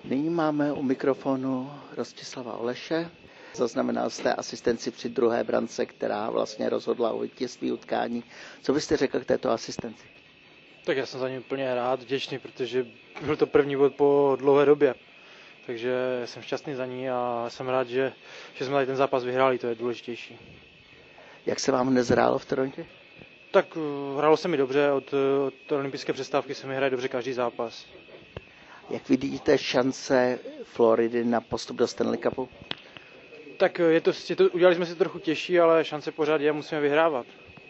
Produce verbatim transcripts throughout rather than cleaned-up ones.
Nyní máme u mikrofonu Rostislava Oleše. Zaznamenal jste asistenci při druhé brance, která vlastně rozhodla o vítězství utkání. Co byste řekl k této asistenci? Tak já jsem za ní úplně rád, vděčný, protože byl to první bod po dlouhé době. Takže jsem šťastný za ní a jsem rád, že, že jsme tady ten zápas vyhráli, to je důležitější. Jak se vám dnes hrálo v Torontě? Tak hrálo se mi dobře, od, od olympijské přestávky se mi hraje dobře každý zápas. Jak vidíte šance Floridy na postup do Stanley Cupu? Tak je to, je to, udělali jsme si to trochu těžší, ale šance pořád je, musíme vyhrávat.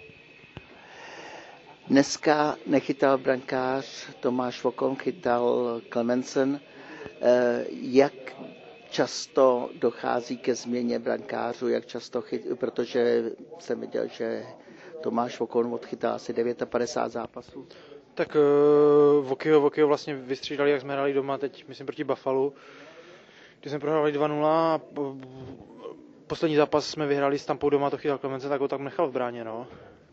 Dneska nechytal brankář Tomáš Vokon, chytal Clemenson. Jak často dochází ke změně brankářů, jak často chyt, protože jsem viděl, že Tomáš Vokon odchytal asi padesát devět zápasů. Tak uh, Vokyho, Vokyho vlastně vystřídali, jak jsme hráli doma teď, myslím proti Buffalu, kdy jsme prohráli dva nula a po, poslední zápas jsme vyhráli s Tampou doma, to chytal Clemenson, tak ho tam nechal v bráně, no.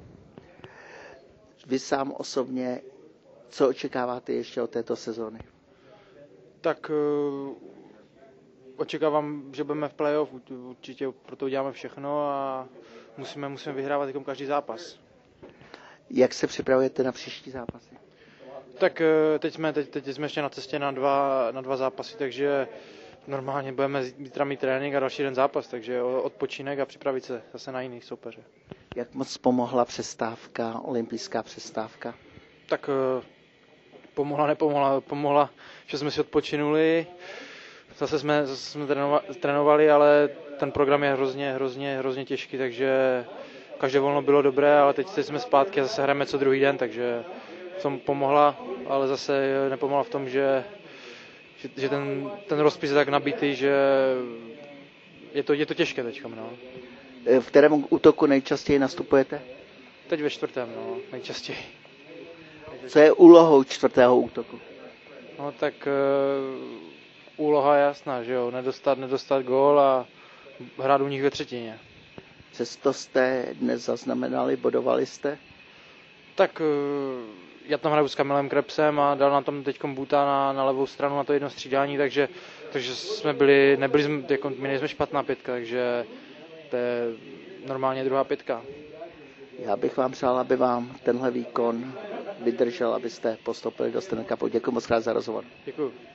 Vy sám osobně, co očekáváte ještě od této sezóny? Tak uh, očekávám, že budeme v playoff, určitě proto uděláme všechno a musíme, musíme vyhrávat jako každý zápas. Jak se připravujete na příští zápasy? Tak teď jsme, teď, teď jsme ještě na cestě na dva, na dva zápasy, takže normálně budeme zítra mít trénink a další den zápas, takže odpočinek a připravit se zase na jiných soupeře. Jak moc pomohla přestávka, olympijská přestávka? Tak pomohla, nepomohla. Pomohla, že jsme si odpočinuli, zase jsme, zase jsme trénovali, ale ten program je hrozně, hrozně, hrozně těžký, takže každé volno bylo dobré, ale teď jsme zpátky a zase hrajeme co druhý den, takže v tom pomohla, ale zase nepomohla v tom, že, že, že ten, ten rozpis je tak nabitý, že je to, je to těžké teď. No. V kterém útoku nejčastěji nastupujete? Teď ve čtvrtém, no, nejčastěji. Co je úlohou čtvrtého útoku? No tak uh, úloha je jasná, že jo, nedostat, nedostat gól a hrát u nich ve třetině. Přesto jste dnes zaznamenali, bodovali jste? Tak já tam hraju s Kamilem Krebsem a dal nám tam teďkom Buta na, na levou stranu na to jedno střídání, takže, takže jsme byli, nebyli jsme, jako, my nejsme špatná pětka, takže to je normálně druhá pětka. Já bych vám přál, aby vám tenhle výkon vydržel, abyste postoupili do Stanley Cupu. Děkuji moc krát za rozhovor. Děkuji.